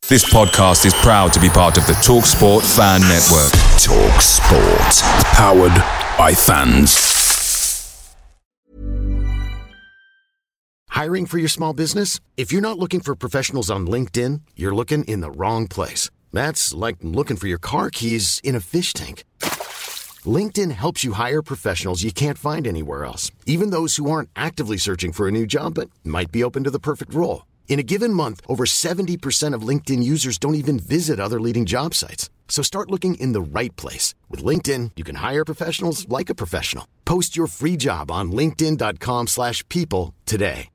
This podcast is proud to be part of the TalkSport Fan Network. TalkSport. Powered by fans. Hiring for your small business? If you're not looking for professionals on LinkedIn, you're looking in the wrong place. That's like looking for your car keys in a fish tank. LinkedIn helps you hire professionals you can't find anywhere else, even those who aren't actively searching for a new job but might be open to the perfect role. In a given month, over 70% of LinkedIn users don't even visit other leading job sites. So start looking in the right place. With LinkedIn, you can hire professionals like a professional. Post your free job on linkedin.com/people today.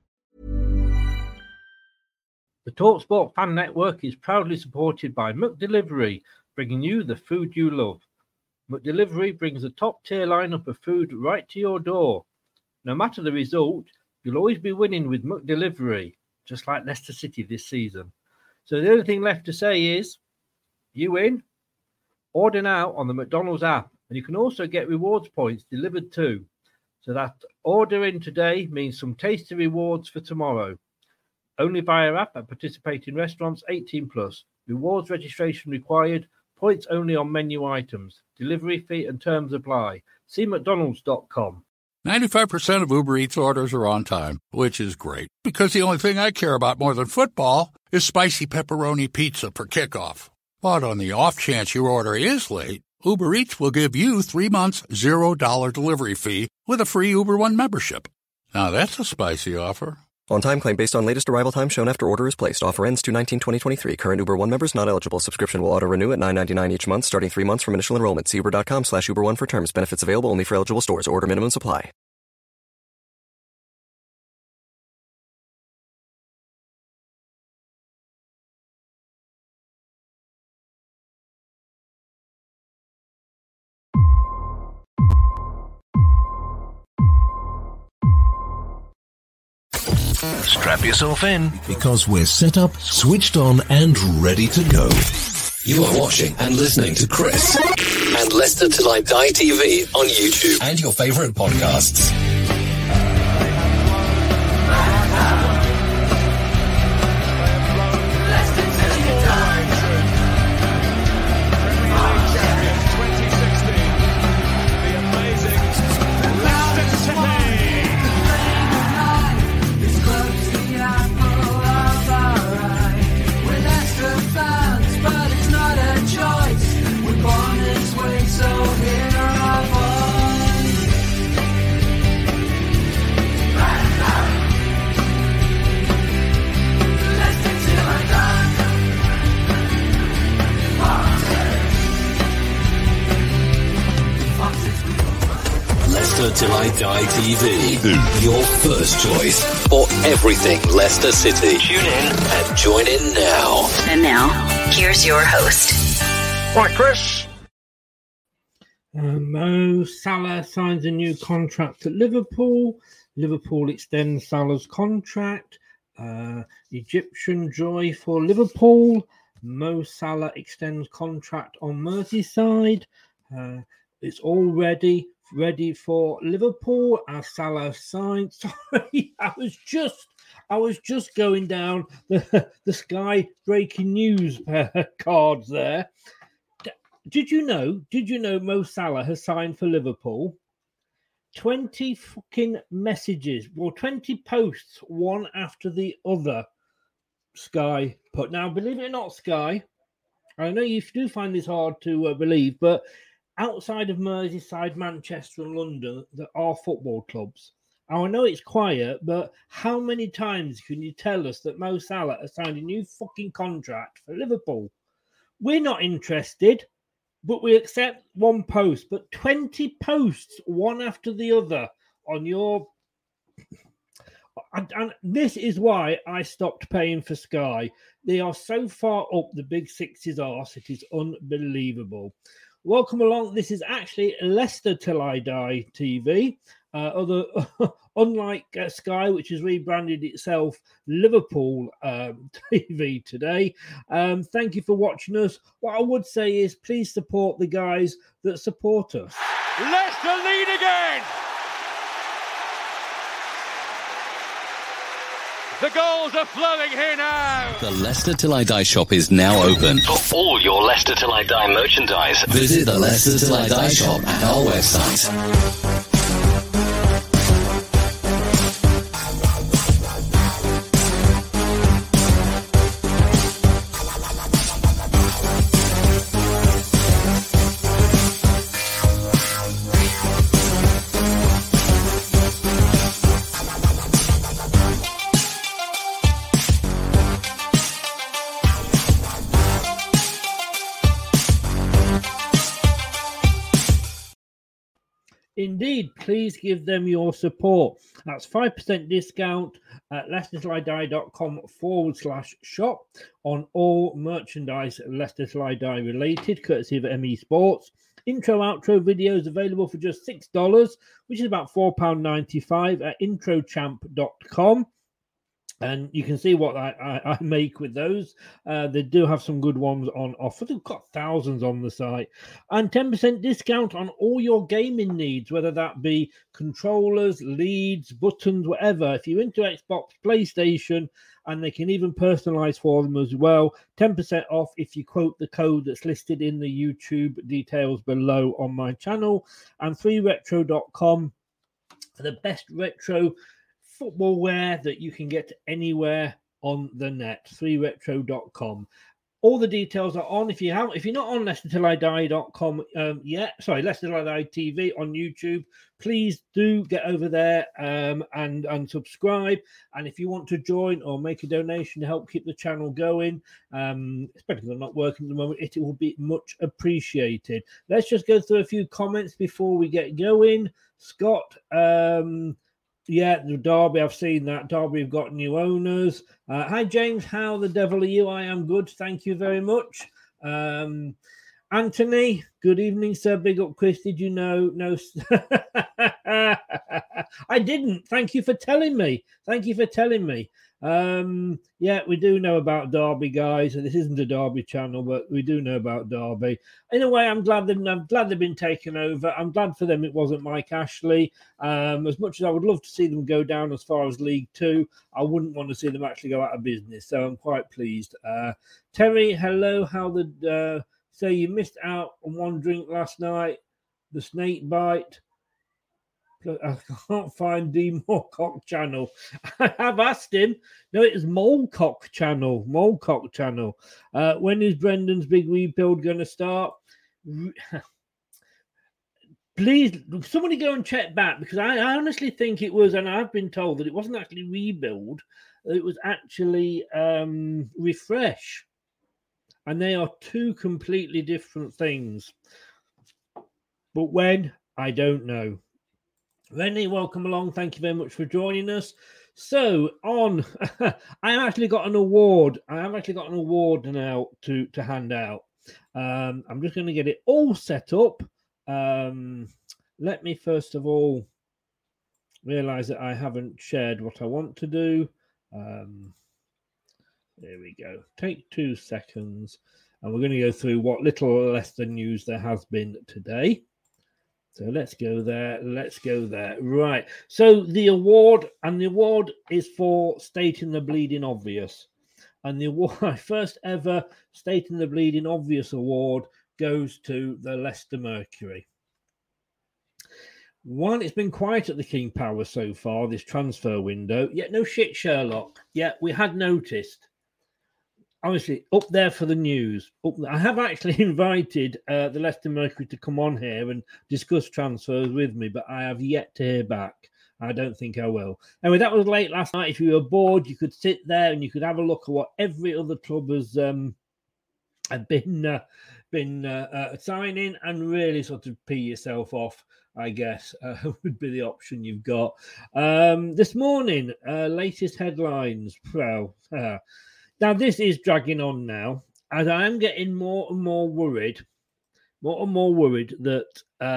The TalkSport Fan Network is proudly supported by McDelivery, bringing you the food you love. McDelivery brings a top-tier lineup of food right to your door. No matter the result, you'll always be winning with McDelivery. Just like Leicester City this season. So the only thing left to say is, you win. Order now on the McDonald's app, and you can also get rewards points delivered too. So that ordering today means some tasty rewards for tomorrow. Only via app at participating restaurants, 18+. Rewards registration required. Points only on menu items. Delivery fee and terms apply. See mcdonalds.com. 95% of Uber Eats orders are on time, which is great, because the only thing I care about more than football is spicy pepperoni pizza for kickoff. But on the off chance your order is late, Uber Eats will give you 3 months $0 delivery fee with a free Uber One membership. Now that's a spicy offer. On-time claim based on latest arrival time shown after order is placed. Offer ends 2/19/2023. Current Uber One members not eligible. Subscription will auto-renew at $9.99 each month, starting 3 months from initial enrollment. See uber.com/Uber One for terms. Benefits available only for eligible stores. Order minimums apply. Strap yourself in, because we're set up, switched on, and ready to go. You are watching and listening to Chris and Leicester Till I Die TV on YouTube and your favourite podcasts. Till I Die TV, your first choice for everything Leicester City. Tune in and join in now. And now, here's your host. Right, Chris. Mo Salah signs a new contract at Liverpool. Liverpool extends Salah's contract. Egyptian joy for Liverpool. Mo Salah extends contract on Merseyside. It's all ready for Liverpool as Salah signed. Sorry, I was just going down the Sky breaking news cards there. Did you know Mo Salah has signed for Liverpool? 20 fucking messages, 20 posts, one after the other. Sky put. Now, believe it or not, Sky, I know you do find this hard to believe, but outside of Merseyside, Manchester and London, there are football clubs. Now, I know it's quiet, but how many times can you tell us that Mo Salah has signed a new fucking contract for Liverpool? We're not interested, but we accept one post. But 20 posts, one after the other, on your... And this is why I stopped paying for Sky. They are so far up the big six's arse, it is unbelievable. Welcome along. This is actually Leicester Till I Die TV. Unlike Sky, which has rebranded itself Liverpool TV today. Thank you for watching us. What I would say is please support the guys that support us. Leicester lead again! The goals are flowing here now. The Leicester Till I Die shop is now open. For all your Leicester Till I Die merchandise, Visit the Leicester Till I Die shop at our website. Indeed, please give them your support. That's 5% discount at leicestertillidie.com/shop on all merchandise Leicester Till I Die related, courtesy of ME Sports. Intro, outro videos available for just $6, which is about £4.95 at introchamp.com. And you can see what I make with those. They do have some good ones on offer. They've got thousands on the site. And 10% discount on all your gaming needs, whether that be controllers, leads, buttons, whatever. If you're into Xbox, PlayStation, and they can even personalize for them as well. 10% off if you quote the code that's listed in the YouTube details below on my channel. And 3retro.com for the best retro football wear that you can get anywhere on the net. 3retro.com. All the details are on. If you're not on leicestertillidie.com yet, Leicester Till I Die TV on YouTube, please do get over there and subscribe. And if you want to join or make a donation to help keep the channel going, especially if they're not working at the moment, it will be much appreciated. Let's just go through a few comments before we get going. Scott, yeah, the Derby, I've seen that. Derby have got new owners. Hi, James. How the devil are you? I am good. Thank you very much. Anthony, good evening, sir. Big up, Chris. Did you know? No. I didn't. Thank you for telling me. Yeah, we do know about Derby, guys. This isn't a Derby channel, but we do know about Derby. In a way, I'm glad they've been taken over. I'm glad for them it wasn't Mike Ashley. As much as I would love to see them go down as far as League Two, I wouldn't want to see them actually go out of business. So I'm quite pleased. Terry, hello. So you missed out on one drink last night, the snake bite. I can't find the Molecock channel. I have asked him. No, it is Molecock channel. When is Brendan's big rebuild going to start? Please, somebody go and check back, because I honestly think it was, and I've been told that it wasn't actually rebuild. It was actually refresh. And they are two completely different things. But when, I don't know. Rennie, welcome along. Thank you very much for joining us. So, I have actually got an award. Now to hand out. I'm just going to get it all set up. Let me first of all realize that I haven't shared what I want to do. There we go. Take 2 seconds. And we're going to go through what little Leicester news there has been today. So let's go there. Right. So the award is for stating the bleeding obvious. And the award, first ever stating the bleeding obvious award, goes to the Leicester Mercury. One, it's been quiet at the King Power so far, this transfer window. Yet no shit, Sherlock. Yeah, we had noticed. Honestly, up there for the news. I have actually invited the Leicester Mercury to come on here and discuss transfers with me, but I have yet to hear back. I don't think I will. Anyway, that was late last night. If you were bored, you could sit there and you could have a look at what every other club has been signing and really sort of pee yourself off, I guess, would be the option you've got. This morning, latest headlines. Now, this is dragging on now, as I am getting more and more worried that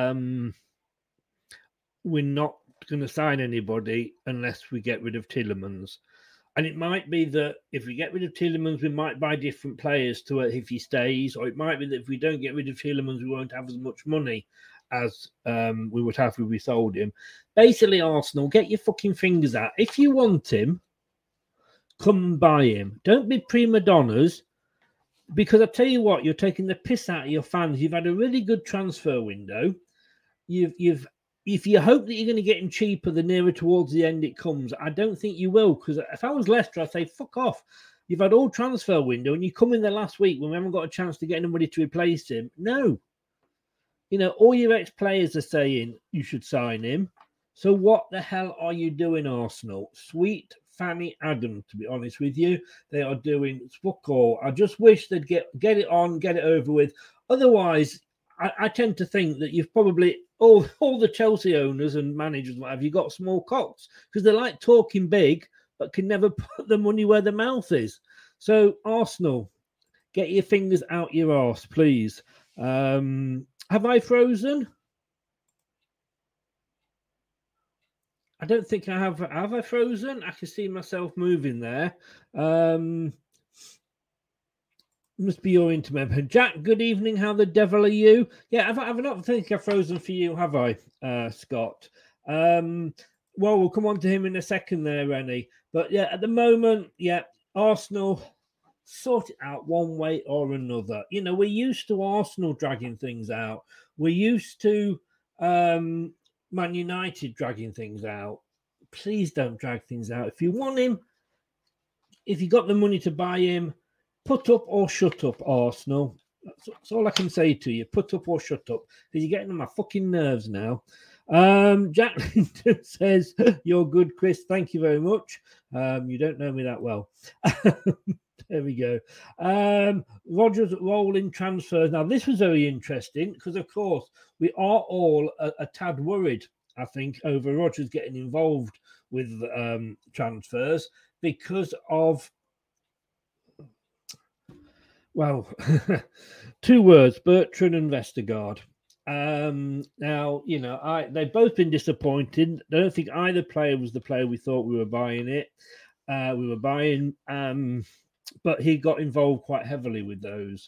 we're not going to sign anybody unless we get rid of Tielemans. And it might be that if we get rid of Tielemans, we might buy different players to it if he stays, or it might be that if we don't get rid of Tielemans, we won't have as much money as we would have if we sold him. Basically, Arsenal, get your fucking fingers out. If you want him, come and buy him. Don't be prima donnas, because I tell you what, you're taking the piss out of your fans. You've had a really good transfer window. If you hope that you're going to get him cheaper the nearer towards the end it comes, I don't think you will. Because if I was Leicester, I'd say fuck off. You've had all transfer window, and you come in the last week when we haven't got a chance to get anybody to replace him. No. All your ex-players are saying you should sign him. So what the hell are you doing, Arsenal? Sweet Fanny Adam, to be honest with you. They are doing fuck all. I just wish they'd get it on, get it over with. Otherwise, I tend to think that you've probably, all the Chelsea owners and managers, what have you, got small cocks. Because they like talking big, but can never put the money where their mouth is. So, Arsenal, get your fingers out your arse, please. Have I frozen? I don't think I have. Have I frozen? I can see myself moving there. Must be your internet. Jack, good evening. How the devil are you? Yeah, I've not think I've frozen for you, have I, Scott? Well, we'll come on to him in a second there, Rennie. But yeah, at the moment, yeah, Arsenal sort it out one way or another. We're used to Arsenal dragging things out. We're used to Man United dragging things out. Please don't drag things out. If you want him, if you got the money to buy him, put up or shut up, Arsenal. That's all I can say to you. Put up or shut up. Because you're getting on my fucking nerves now. Jack Linton says, you're good, Chris. Thank you very much. You don't know me that well. There we go. Rodgers rolling transfers. Now, this was very interesting because, of course, we are all a tad worried, I think, over Rodgers getting involved with transfers because of, well, two words, Bertrand and Vestergaard. Now, they've both been disappointed. I don't think either player was the player we thought we were buying. But he got involved quite heavily with those.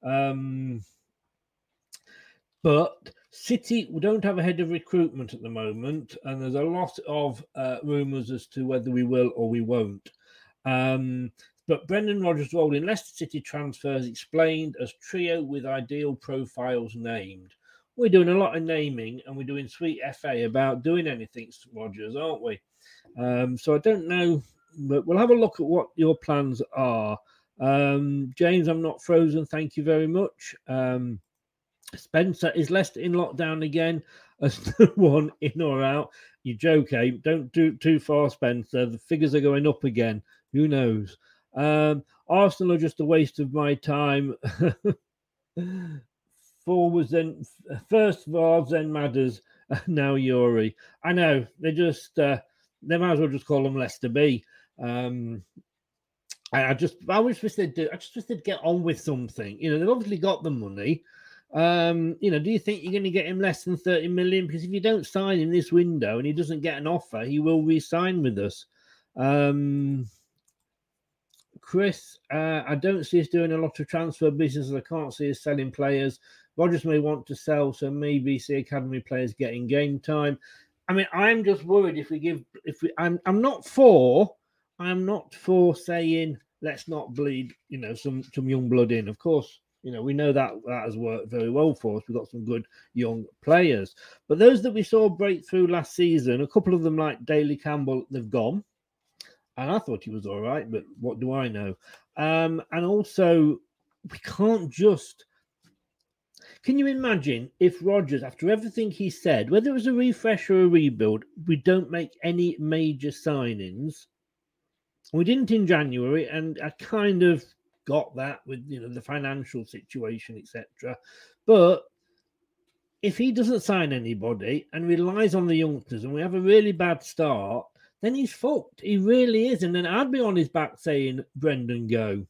But City, we don't have a head of recruitment at the moment, and there's a lot of rumours as to whether we will or we won't. But Brendan Rodgers' role in Leicester City transfers explained as trio with ideal profiles named. We're doing a lot of naming, and we're doing sweet FA about doing anything, Rodgers, aren't we? So I don't know, but we'll have a look at what your plans are. James, I'm not frozen. Thank you very much. Spencer, is Leicester in lockdown again? As one in or out? You joke, eh? Don't do too far, Spencer. The figures are going up again. Who knows? Arsenal are just a waste of my time. Forwards, then first Vars, then Madders, now Yuri. I know they just they might as well just call them Leicester B. I wish they'd do. I just wish they'd get on with something. They've obviously got the money. Do you think you're going to get him less than 30 million? Because if you don't sign him this window and he doesn't get an offer, he will re-sign with us. Chris, I don't see us doing a lot of transfer business. I can't see us selling players. Rodgers may want to sell, so maybe see academy players getting game time. I mean, I'm just worried I'm not for saying let's not bleed, some young blood in. Of course, we know that has worked very well for us. We've got some good young players. But those that we saw break through last season, a couple of them like Daley Campbell, they've gone. And I thought he was all right, but what do I know? And also, we can't just... Can you imagine if Rodgers, after everything he said, whether it was a refresh or a rebuild, we don't make any major signings? We didn't in January, and I kind of got that with the financial situation, etc. But if he doesn't sign anybody and relies on the youngsters, and we have a really bad start, then he's fucked. He really is. And then I'd be on his back saying, Brendan, go.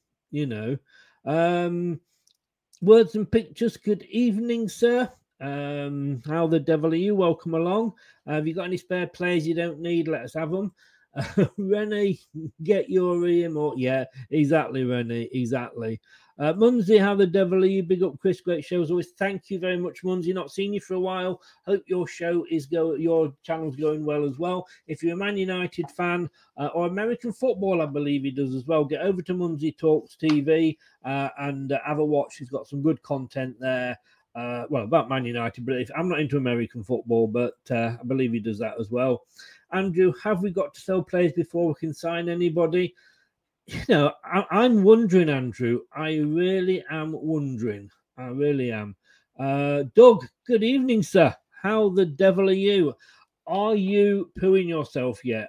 Words and pictures. Good evening, sir. How the devil are you? Welcome along. Have you got any spare players you don't need? Let us have them. Rennie, get your ear more. Yeah, exactly, Rennie. Exactly. Munsey, how the devil are you? Big up, Chris. Great show as always. Thank you very much, Munsey. Not seen you for a while. Hope your your channel's going well as well. If you're a Man United fan or American football, I believe he does as well, get over to Munsey Talks TV and have a watch. He's got some good content there. About Man United, but I'm not into American football, but I believe he does that as well. Andrew, have we got to sell players before we can sign anybody? I'm wondering, Andrew. I really am wondering. I really am. Doug, good evening, sir. How the devil are you? Are you pooing yourself yet?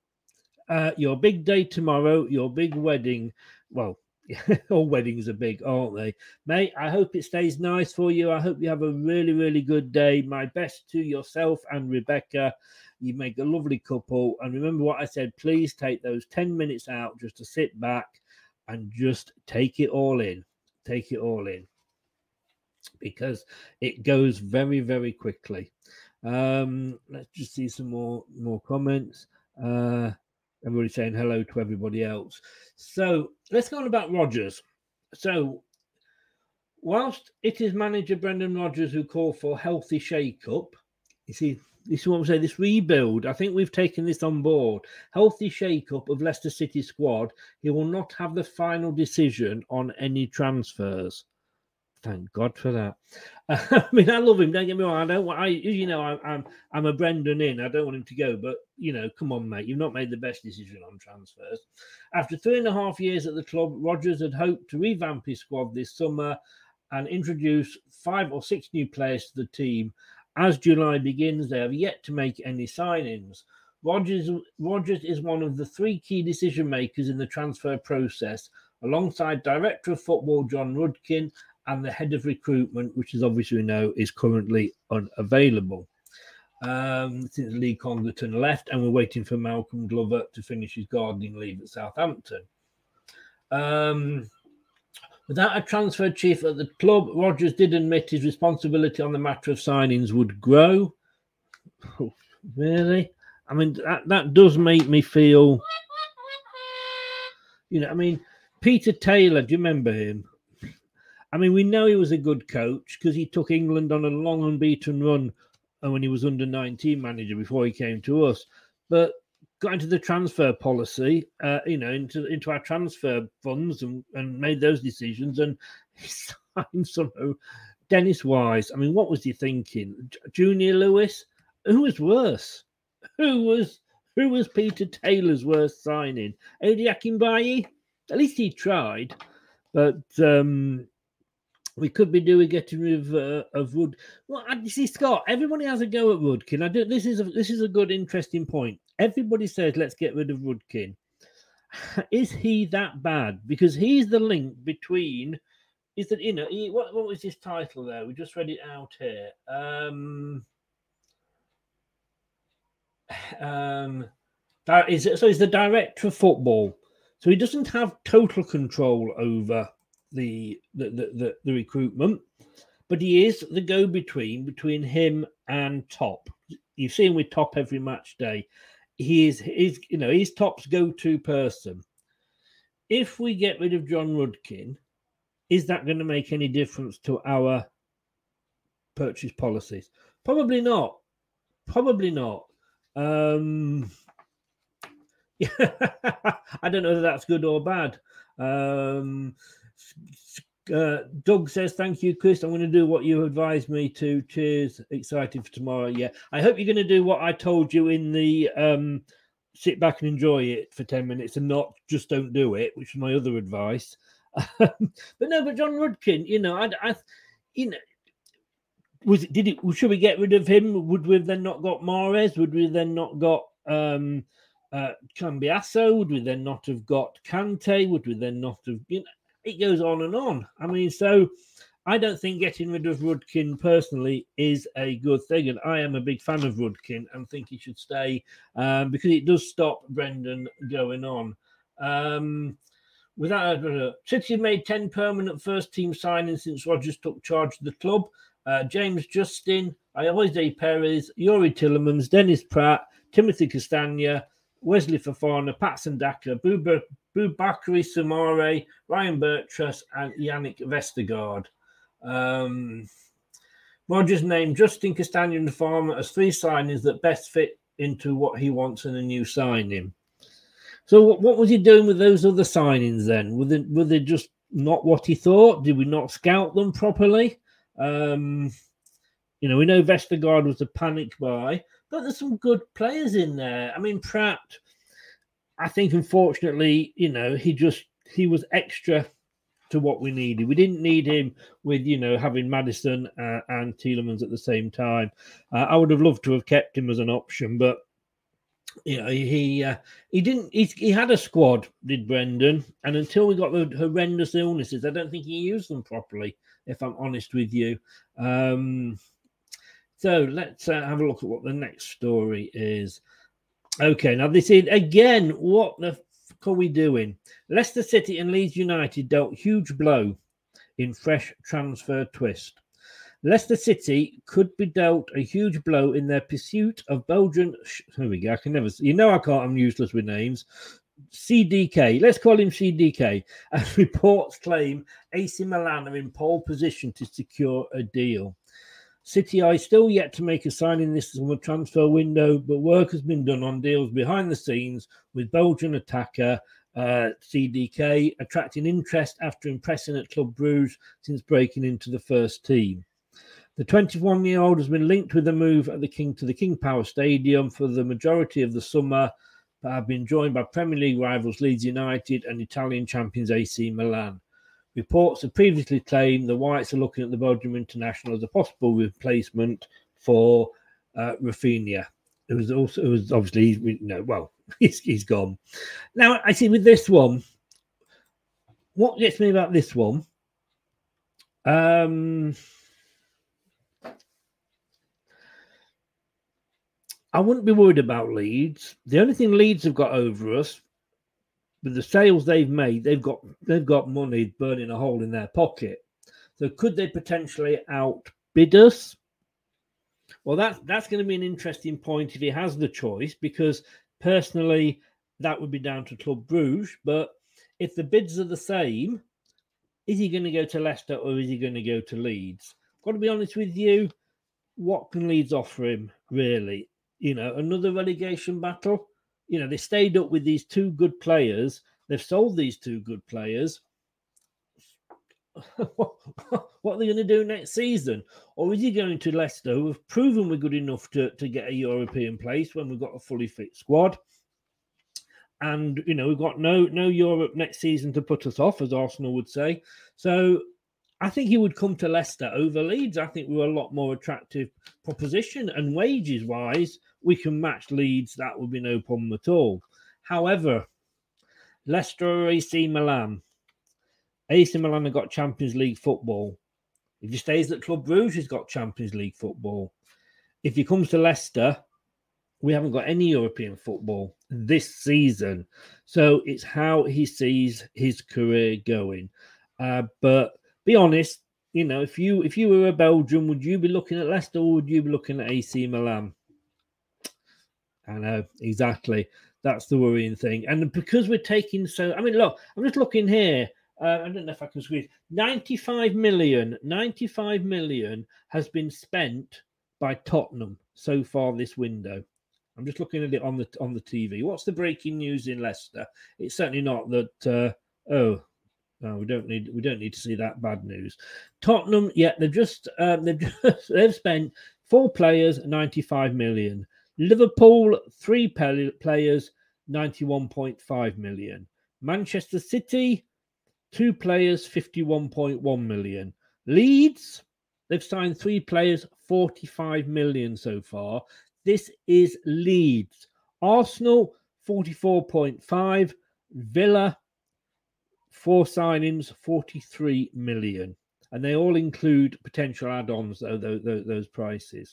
Your big day tomorrow, your big wedding. Well, all weddings are big, aren't they? Mate, I hope it stays nice for you. I hope you have a really, really good day. My best to yourself and Rebecca. You make a lovely couple. And remember what I said, please take those 10 minutes out just to sit back and just take it all in. Take it all in. Because it goes very, very quickly. Let's just see some more comments. Everybody saying hello to everybody else. So let's go on about Rodgers. So whilst it is manager Brendan Rodgers who called for healthy shake-up, you see, this is what I'm saying, this rebuild, I think we've taken this on board. Healthy shake-up of Leicester City squad. He will not have the final decision on any transfers. Thank God for that. I mean, I love him. Don't get me wrong. I'm a Brendan in. I don't want him to go, but come on, mate. You've not made the best decision on transfers. After 3.5 years at the club, Rodgers had hoped to revamp his squad this summer and introduce 5 or 6 new players to the team. As July begins, they have yet to make any signings. Rodgers is one of the 3 key decision makers in the transfer process, alongside Director of Football John Rudkin and the head of recruitment, which is obviously we know is currently unavailable. Since Lee Congerton left, and we're waiting for Malcolm Glover to finish his gardening leave at Southampton. Without a transfer chief at the club, Rodgers did admit his responsibility on the matter of signings would grow. Oh, really? I mean, that does make me feel... Peter Taylor, do you remember him? I mean, we know he was a good coach because he took England on a long unbeaten run when he was under-19 manager before he came to us. But got into the transfer policy, into our transfer funds and made those decisions. And he signed somehow Dennis Wise. I mean, what was he thinking? Junior Lewis? Who was worse? Who was Peter Taylor's worst signing? Odi Akinbaye? At least he tried. But... we could be doing getting rid of Wood. Well, you see, Scott, everybody has a go at Rudkin. This is a good, interesting point. Everybody says, let's get rid of Rudkin. Is he that bad? Because he's the link between... what was his title there? We just read it out here. He's the director of football. So he doesn't have total control over the recruitment, but he is the go-between between him and Top. You see him with Top every match day. He's Top's go-to person. If we get rid of John Rudkin, is that going to make any difference to our purchase policies? Probably not. I don't know if that's good or bad. Doug says, thank you, Chris. I'm going to do what you advised me to. Cheers. Excited for tomorrow. Yeah. I hope you're going to do what I told you in the sit back and enjoy it for 10 minutes and not just don't do it, which is my other advice. But John Rudkin, should we get rid of him? Would we have then not got Mahrez? Would we then not got Cambiasso? Would we then not have got Kante? Would we then not have... it goes on and on. I mean, so I don't think getting rid of Rudkin personally is a good thing. And I am a big fan of Rudkin and think he should stay because it does stop Brendan going on. City have made 10 permanent first-team signings since Rodgers took charge of the club. James Justin, Jose Perez, Yuri Tillemans, Dennis Pratt, Timothy Castagna, Wesley Fofana, Patson Daka, Boubakary Soumaré, Ryan Burtrus, and Yannick Vestergaard. Rogers named Justin Castagna and Farmer as 3 signings that best fit into what he wants in a new signing. So what was he doing with those other signings then? Were they just not what he thought? Did we not scout them properly? We know Vestergaard was a panic buy, but there's some good players in there. I mean, Pratt, I think, unfortunately, he was extra to what we needed. We didn't need him with, having Maddison and Tielemans at the same time. I would have loved to have kept him as an option, but he didn't. He had a squad, did Brendan, and until we got the horrendous illnesses, I don't think he used them properly, if I'm honest with you. So let's have a look at what the next story is. Okay, now this is, again, what the fuck are we doing? Leicester City and Leeds United dealt huge blow in fresh transfer twist. Leicester City could be dealt a huge blow in their pursuit of Belgian... Here we go, I can never... I can't, I'm useless with names. CDK, let's call him CDK. As reports claim, AC Milan are in pole position to secure a deal. City are still yet to make a signing this summer transfer window, but work has been done on deals behind the scenes with Belgian attacker CDK attracting interest after impressing at Club Brugge since breaking into the first team. The 21-year-old has been linked with a move to the King Power Stadium for the majority of the summer, but have been joined by Premier League rivals Leeds United and Italian champions AC Milan. Reports have previously claimed the Whites are looking at the Belgium international as a possible replacement for Rafinha. It was obviously, he's gone. Now, I see with this one, what gets me about this one, I wouldn't be worried about Leeds. The only thing Leeds have got over us, with the sales they've made, they've got money burning a hole in their pocket. So could they potentially outbid us? Well, that's going to be an interesting point if he has the choice, because personally, that would be down to Club Brugge. But if the bids are the same, is he going to go to Leicester or is he going to go to Leeds? I've got to be honest with you, what can Leeds offer him, really? Another relegation battle? They stayed up with these 2 good players. They've sold these 2 good players. What are they going to do next season? Or is he going to Leicester, who have proven we're good enough to get a European place when we've got a fully fit squad? And, we've got no Europe next season to put us off, as Arsenal would say. So I think he would come to Leicester over Leeds. I think we're a lot more attractive proposition. And wages-wise, we can match Leeds. That would be no problem at all. However, Leicester or AC Milan. AC Milan have got Champions League football. If he stays at Club Brugge, he's got Champions League football. If he comes to Leicester, we haven't got any European football this season. So it's how he sees his career going. But be honest, if you were a Belgian, would you be looking at Leicester or would you be looking at AC Milan? I know, exactly. That's the worrying thing. And because we're taking look, I'm just looking here. I don't know if I can squeeze. 95 million has been spent by Tottenham so far this window. I'm just looking at it on the TV. What's the breaking news in Leicester? It's certainly not that. No, we don't need to see that bad news. Tottenham, they've spent 4 players, 95 million. Liverpool, 3 players, 91.5 million. Manchester City, 2 players, 51.1 million. Leeds, they've signed 3 players, 45 million so far. This is Leeds. Arsenal, 44.5. Villa, 4 signings, 43 million. And they all include potential add-ons, those prices.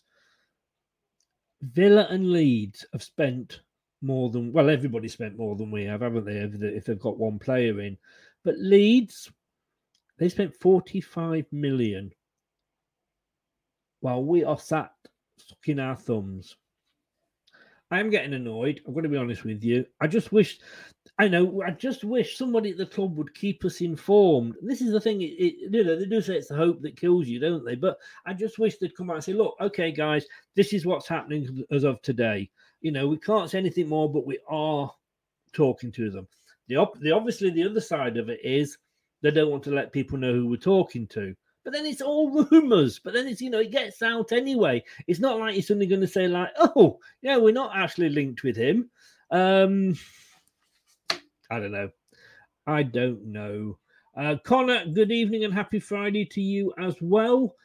Villa and Leeds have spent more than... Well, everybody spent more than we have, haven't they, if they've got 1 player in. But Leeds, they spent 45 million. While we are sat sucking our thumbs. I'm getting annoyed. I'm going to be honest with you. I just wish... I know. I just wish somebody at the club would keep us informed. This is the thing. They do say it's the hope that kills you, don't they? But I just wish they'd come out and say, "Look, okay, guys, this is what's happening as of today. We can't say anything more, but we are talking to them." Obviously, the other side of it is they don't want to let people know who we're talking to. But then it's all rumours. But then it's, it gets out anyway. It's not like you're suddenly going to say like, "Oh, yeah, we're not actually linked with him." I don't know. Connor, good evening and happy Friday to you as well.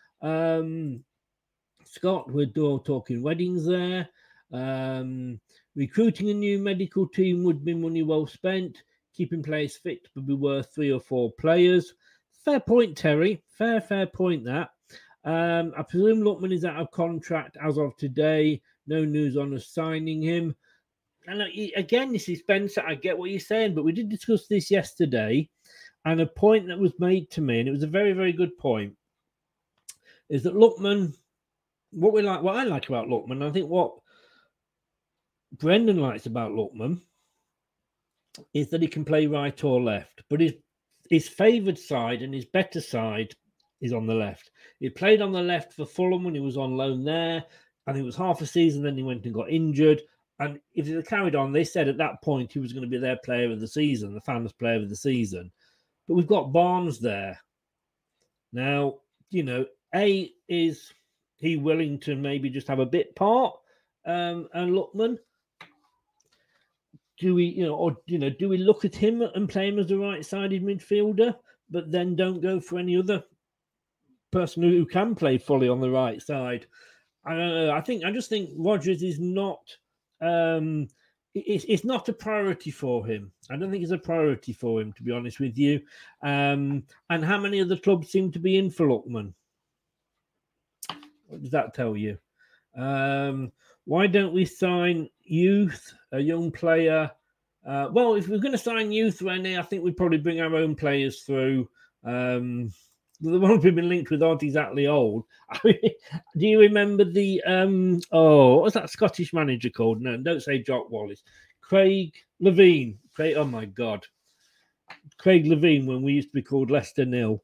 Scott, we're talking weddings there. Recruiting a new medical team would be money well spent. Keeping players fit would be worth 3 or 4 players. Fair point, Terry. Fair point that. I presume Lookman is out of contract as of today. No news on us signing him. And again, this is Spencer. I get what you're saying, but we did discuss this yesterday. And a point that was made to me, and it was a very, very good point, is that Lookman, what I like about Lookman, I think what Brendan likes about Lookman is that he can play right or left. But his favoured side and his better side is on the left. He played on the left for Fulham when he was on loan there. I think it was half a season, then he went and got injured. And if he had carried on, they said at that point he was going to be their player of the season, the fans' player of the season. But we've got Barnes there. Now, is he willing to maybe just have a bit part? And Lookman, do we look at him and play him as a right-sided midfielder, but then don't go for any other person who can play fully on the right side? I don't know. I just think Rodgers is not. It's not a priority for him. I don't think it's a priority for him, to be honest with you. And how many other clubs seem to be in for Lookman? What does that tell you? Why don't we sign youth, a young player? Well, if we're going to sign youth, Renee, I think we'd probably bring our own players through. The ones we've been linked with aren't exactly old. Do you remember the what was that Scottish manager called? No, don't say Jock Wallace. Craig Levein. Oh my God. Craig Levein, when we used to be called Leicester Nil.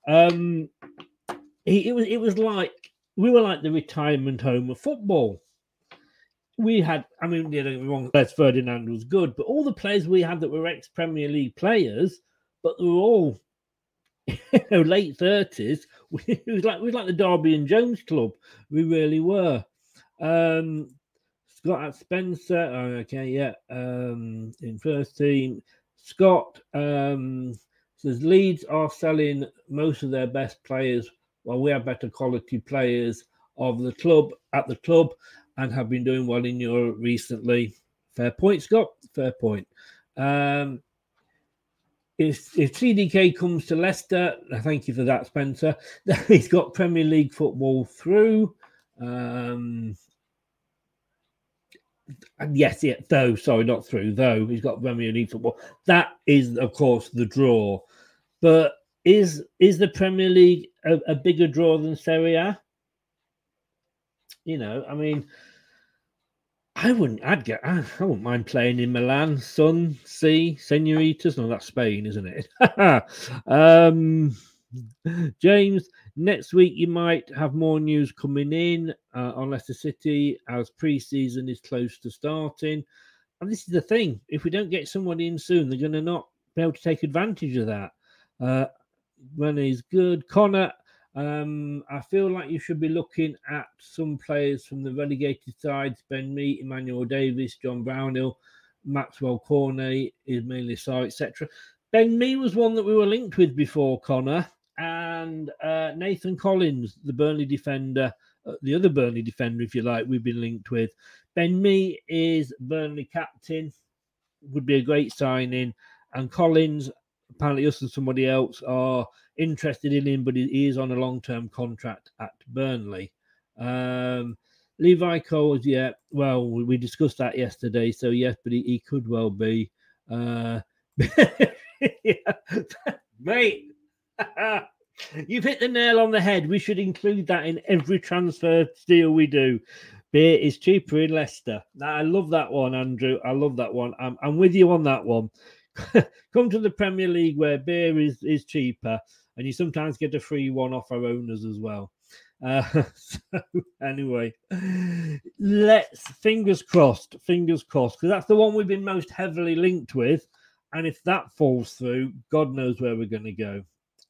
It was like we were like the retirement home of football. We had, don't get me wrong, Les Ferdinand was good, but all the players we had that were ex-Premier League players, but they were all late 30s. We was like the Derby and Jones club. We really were. Scott at Spencer. In first team. Scott says Leeds are selling most of their best players while we have better quality players at the club and have been doing well in Europe recently. Fair point, Scott. Fair point. If CDK comes to Leicester, thank you for that, Spencer. He's got Premier League football through. Though he's got Premier League football. That is, of course, the draw. But is the Premier League a bigger draw than Serie A? I wouldn't mind playing in Milan, Sun, Sea, Senoritas. No, that's Spain, isn't it? James, next week you might have more news coming in on Leicester City as pre-season is close to starting. And this is the thing. If we don't get somebody in soon, they're going to not be able to take advantage of that. Rene's good. Connor, I feel like you should be looking at some players from the relegated sides: Ben Mee, Emmanuel Davis, John Brownhill, Maxwell Cornet, Ismail Sarr, etc. Ben Mee was one that we were linked with before, Connor, and Nathan Collins, the Burnley defender, the other Burnley defender, if you like, we've been linked with. Ben Mee is Burnley captain, would be a great signing, and Collins, apparently us and somebody else are interested in him, but he is on a long-term contract at Burnley. Levi Coles, we discussed that yesterday, so yes, but he could well be. Mate, you've hit the nail on the head. We should include that in every transfer deal we do. Beer is cheaper in Leicester. I love that one, Andrew. I love that one. I'm with you on that one. come to the Premier League where beer is cheaper, and you sometimes get a free one off our owners as well. So anyway, let's fingers crossed, because that's the one we've been most heavily linked with. And if that falls through, God knows where we're going to go.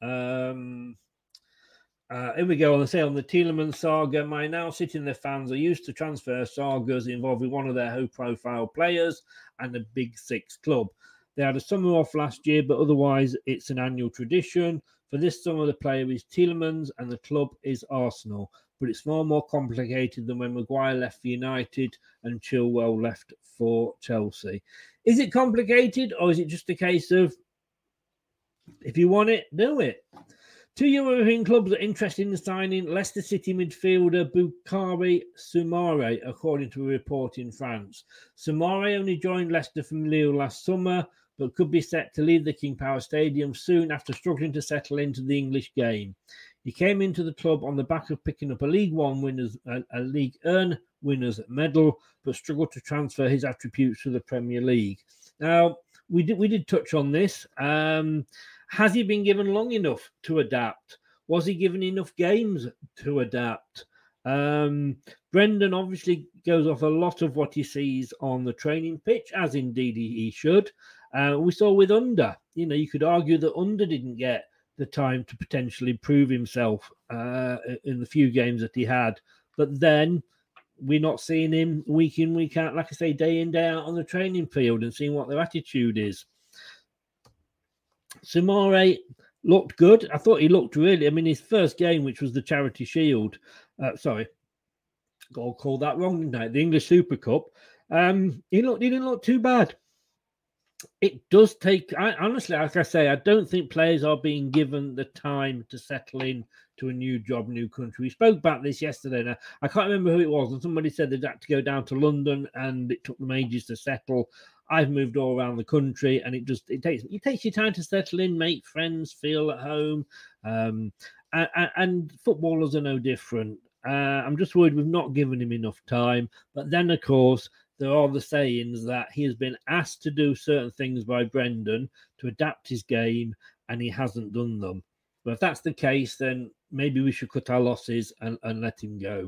Here we go. On the Tielemans saga, my now sitting there fans are used to transfer sagas involving one of their high-profile players and a Big Six club. They had a summer off last year, but otherwise it's an annual tradition. For this summer, the player is Tielemans and the club is Arsenal. But it's far more complicated than when Maguire left for United and Chilwell left for Chelsea. Is it complicated, or is it just a case of if you want it, do it? 2 European clubs are interested in signing Leicester City midfielder Boukari Soumaré, according to a report in France. Soumaré only joined Leicester from Lille last summer, but could be set to leave the King Power Stadium soon after struggling to settle into the English game. He came into the club on the back of picking up a League One winners, a League Earn winners medal, but struggled to transfer his attributes to the Premier League. Now, we did touch on this. Has he been given long enough to adapt? Was he given enough games to adapt? Brendan obviously goes off a lot of what he sees on the training pitch, as indeed he should. We saw with Under. You could argue that Under didn't get the time to potentially prove himself in the few games that he had. But then we're not seeing him week in, week out, like I say, day in, day out on the training field and seeing what their attitude is. Soumaré looked good. I thought he looked really... his first game, which was the Charity Shield... got to call that wrong, didn't I? The English Super Cup. He didn't look too bad. It does take... honestly, like I say, I don't think players are being given the time to settle in to a new job, new country. We spoke about this yesterday. Now, I can't remember who it was, and somebody said they'd had to go down to London and it took them ages to settle. I've moved all around the country, and it takes you time to settle in, make friends, feel at home. And footballers are no different. I'm just worried we've not given him enough time. But then, of course, there are the sayings that he has been asked to do certain things by Brendan to adapt his game, and he hasn't done them. But if that's the case, then maybe we should cut our losses and let him go.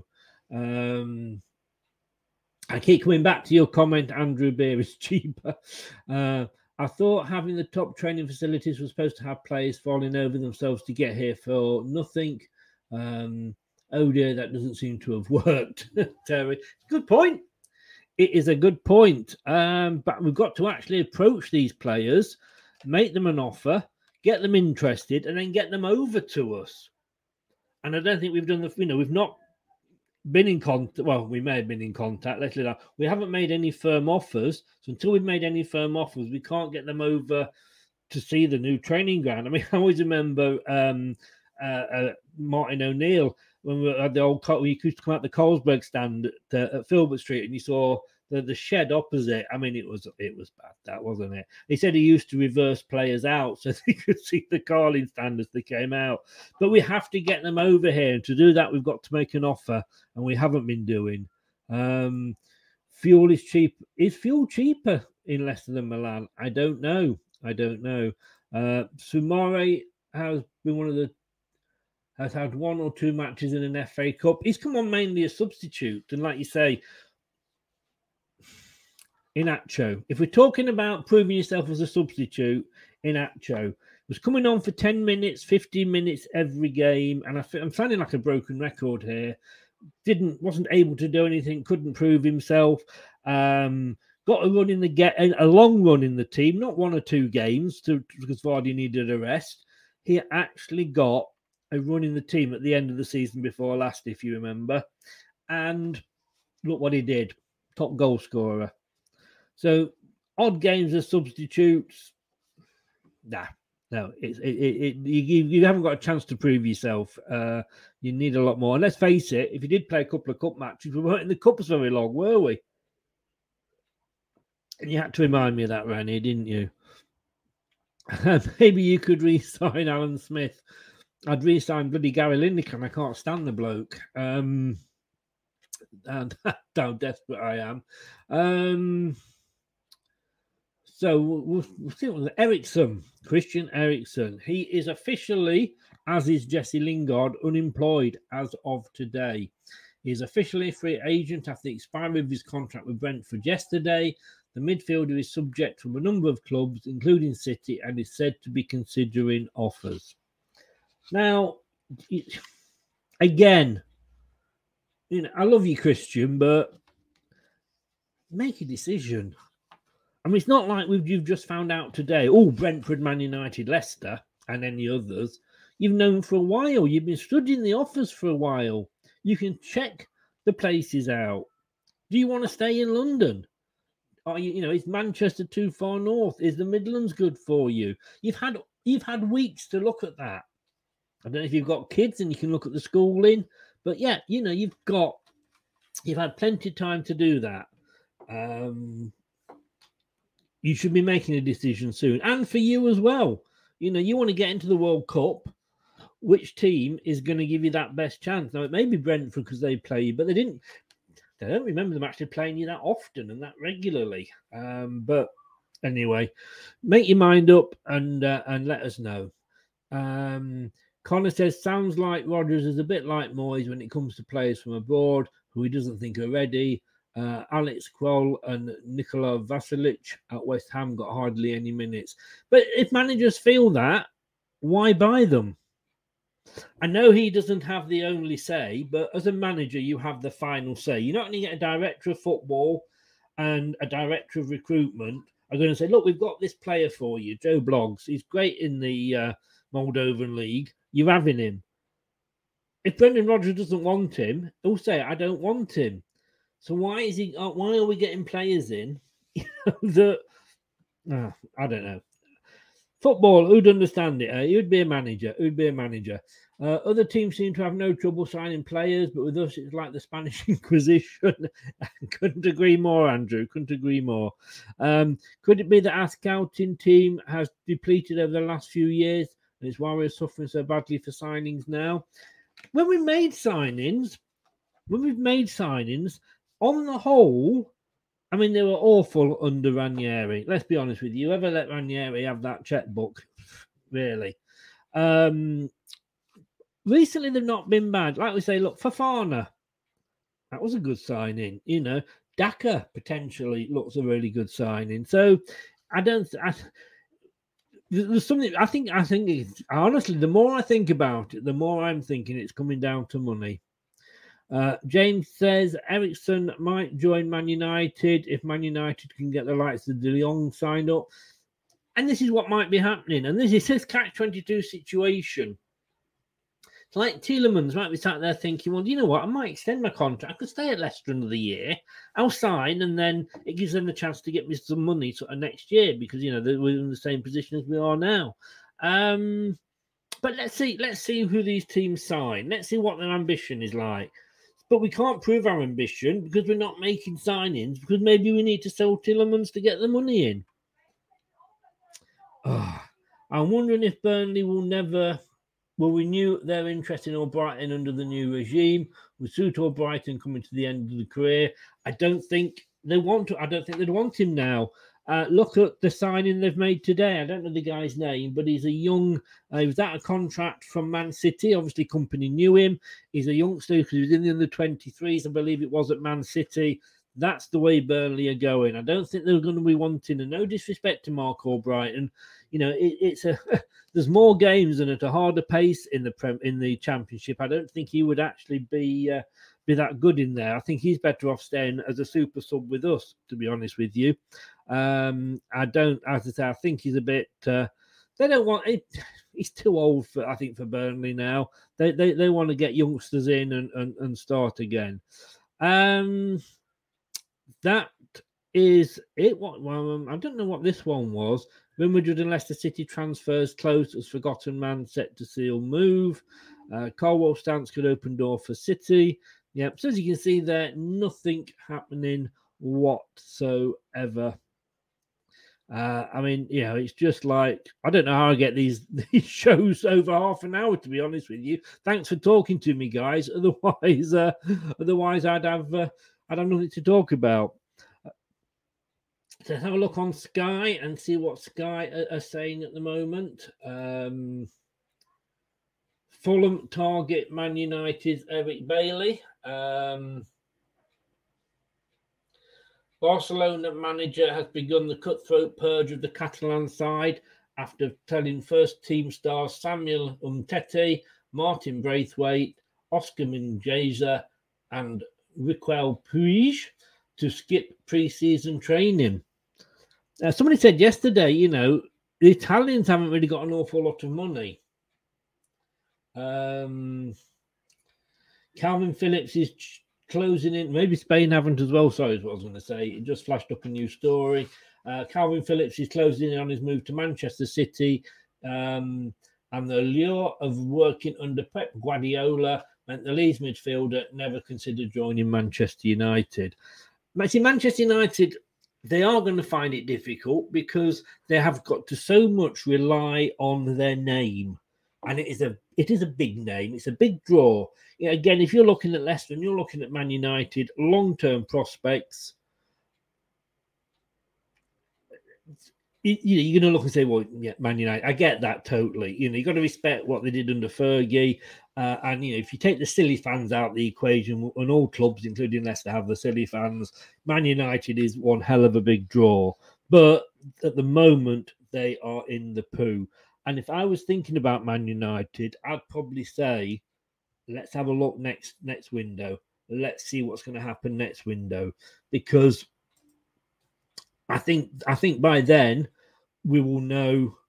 I keep coming back to your comment, Andrew, beer is cheaper. I thought having the top training facilities was supposed to have players falling over themselves to get here for nothing. Oh dear, that doesn't seem to have worked, Terry. Good point. It is a good point. But we've got to actually approach these players, make them an offer, get them interested, and then get them over to us. And I don't think we've done we've not been in contact. Well, we may have been in contact. Let's let we haven't made any firm offers. So until we've made any firm offers, we can't get them over to see the new training ground. I always remember Martin O'Neill when we had the old. We used to come out the Colesberg stand at Filbert Street, and you saw the shed opposite. It was bad, that wasn't it? He said he used to reverse players out so they could see the Carling stand as they came out. But we have to get them over here, and to do that, we've got to make an offer, and we haven't been doing. Fuel is cheap. Is fuel cheaper in Leicester than Milan? I don't know. Soumaré has been has had one or two matches in an FA Cup. He's come on mainly a substitute, and like you say, Inacho. If we're talking about proving yourself as a substitute, Inacho was coming on for 10 minutes, 15 minutes every game, and I'm sounding like a broken record here. Wasn't able to do anything, couldn't prove himself. Got a run a long run in the team, not one or two games, because Vardy needed a rest. He actually got a run in the team at the end of the season before last, if you remember. And look what he did. Top goal scorer. So, odd games as substitutes, no. You haven't got a chance to prove yourself. You need a lot more. And let's face it, if you did play a couple of cup matches, we weren't in the cups very long, were we? And you had to remind me of that, Ranny, didn't you? Maybe you could re-sign Alan Smith. I'd re-sign bloody Gary Lineker. I can't stand the bloke. And how desperate I am. So we'll see what Eriksson, Christian Eriksson. He is officially, as is Jesse Lingard, unemployed as of today. He is officially a free agent after the expiry of his contract with Brentford yesterday. The midfielder is subject from a number of clubs, including City, and is said to be considering offers. Now, again, I love you, Christian, but make a decision. I mean, it's not like you've just found out today, Brentford, Man United, Leicester, and any others. You've known for a while. You've been studying the offers for a while. You can check the places out. Do you want to stay in London? Are you, is Manchester too far north? Is the Midlands good for you? You've had weeks to look at that. I don't know if you've got kids and you can look at the schooling, but yeah, you've had plenty of time to do that. You should be making a decision soon. And for you as well. You want to get into the World Cup. Which team is going to give you that best chance? Now, it may be Brentford because they play you, but I don't remember them actually playing you that often and that regularly. But anyway, make your mind up and let us know. Connor says, sounds like Rodgers is a bit like Moyes when it comes to players from abroad who he doesn't think are ready. Alex Kroll and Nikola Vasilic at West Ham got hardly any minutes. But if managers feel that, why buy them? I know he doesn't have the only say, but as a manager, you have the final say. You're not going to get a director of football and a director of recruitment are going to say, look, we've got this player for you, Joe Bloggs. He's great in the Moldovan League. You're having him. If Brendan Rodgers doesn't want him, he'll say, I don't want him. So why are we getting players in that I don't know. Football, who'd understand it? Who'd be a manager? Other teams seem to have no trouble signing players, but with us, it's like the Spanish Inquisition. Couldn't agree more, Andrew. Couldn't agree more. Could it be that our scouting team has depleted over the last few years, and it's why we're suffering so badly for signings now? When we've made signings, on the whole, I mean, they were awful under Ranieri. Let's be honest with you. Whoever let Ranieri have that checkbook, really. Recently, they've not been bad. Like we say, look, Fofana, that was a good signing. Daka potentially looks a really good signing. So, there's something, I think honestly, the more I think about it, the more I'm thinking it's coming down to money. James says Eriksson might join Man United if Man United can get the likes of De Jong signed up. And this is what might be happening. And this is his catch-22 situation. It's like Tielemans might be sat there thinking, well, you know what? I might extend my contract. I could stay at Leicester another year. I'll sign, and then it gives them the chance to get me some money sort of next year because, we're in the same position as we are now. But let's see who these teams sign. Let's see what their ambition is like. But we can't prove our ambition because we're not making signings because maybe we need to sell Tielemans to get the money in. I'm wondering if Burnley will renew their interest in Albrighton under the new regime. With suit Albrighton coming to the end of the career, I don't think they'd want him now. Look at the signing they've made today. I don't know the guy's name, but he's a young... he was out of contract from Man City. Obviously, company knew him. He's a youngster because he was in the under-23s, I believe it was, at Man City. That's the way Burnley are going. I don't think they're going to be wanting, and no disrespect to Mark Albrighton, there's more games and at a harder pace in the Championship. I don't think he would actually be that good in there. I think he's better off staying as a super sub with us, to be honest with you. As I say, I think he's a bit. They don't want. He's too old for Burnley now. They want to get youngsters in and start again. That is it. I don't know what this one was. Real Madrid and Leicester City transfers close as forgotten man set to seal move. Carwell stance could open door for City. Yep. So as you can see there, nothing happening whatsoever. It's just like, I don't know how I get these shows over half an hour, to be honest with you. Thanks for talking to me, guys. Otherwise I'd have nothing to talk about. So let's have a look on Sky and see what Sky are saying at the moment. Fulham target Man United's Eric Bailly. Barcelona manager has begun the cutthroat purge of the Catalan side after telling first team stars Samuel Umtiti, Martin Braithwaite, Oscar Mingueza and Raquel Puig to skip pre-season training. Somebody said yesterday, the Italians haven't really got an awful lot of money. Calvin Phillips is closing in. Maybe Spain haven't as well. Sorry, is what I was going to say. It just flashed up a new story. Calvin Phillips is closing in on his move to Manchester City. And the allure of working under Pep Guardiola meant the Leeds midfielder never considered joining Manchester United. But see, Manchester United, they are going to find it difficult because they have got to so much rely on their name. And it is a big name. It's a big draw. Again, if you're looking at Leicester and you're looking at Man United, long-term prospects, you're going to look and say, well, yeah, Man United, I get that totally. You've got to respect what they did under Fergie. And, if you take the silly fans out of the equation, and all clubs, including Leicester, have the silly fans, Man United is one hell of a big draw. But at the moment, they are in the poo. And if I was thinking about Man United, I'd probably say, let's have a look next window. Let's see what's going to happen next window. Because I think by then we will know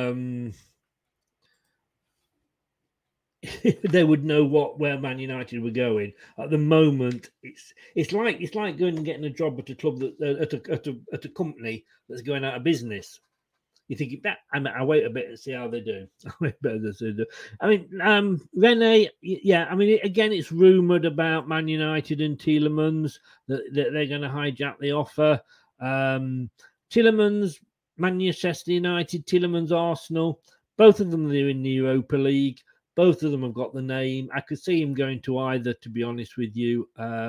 they would know where Man United were going. At the moment, it's like going and getting a job at a club at a company that's going out of business. You think I wait a bit and see how they do. I mean, Rene, yeah. I mean, again, it's rumored about Man United and Tielemans that they're going to hijack the offer. Tielemans, Manchester United, Tielemans, Arsenal. Both of them are in the Europa League. Both of them have got the name. I could see him going to either, to be honest with you.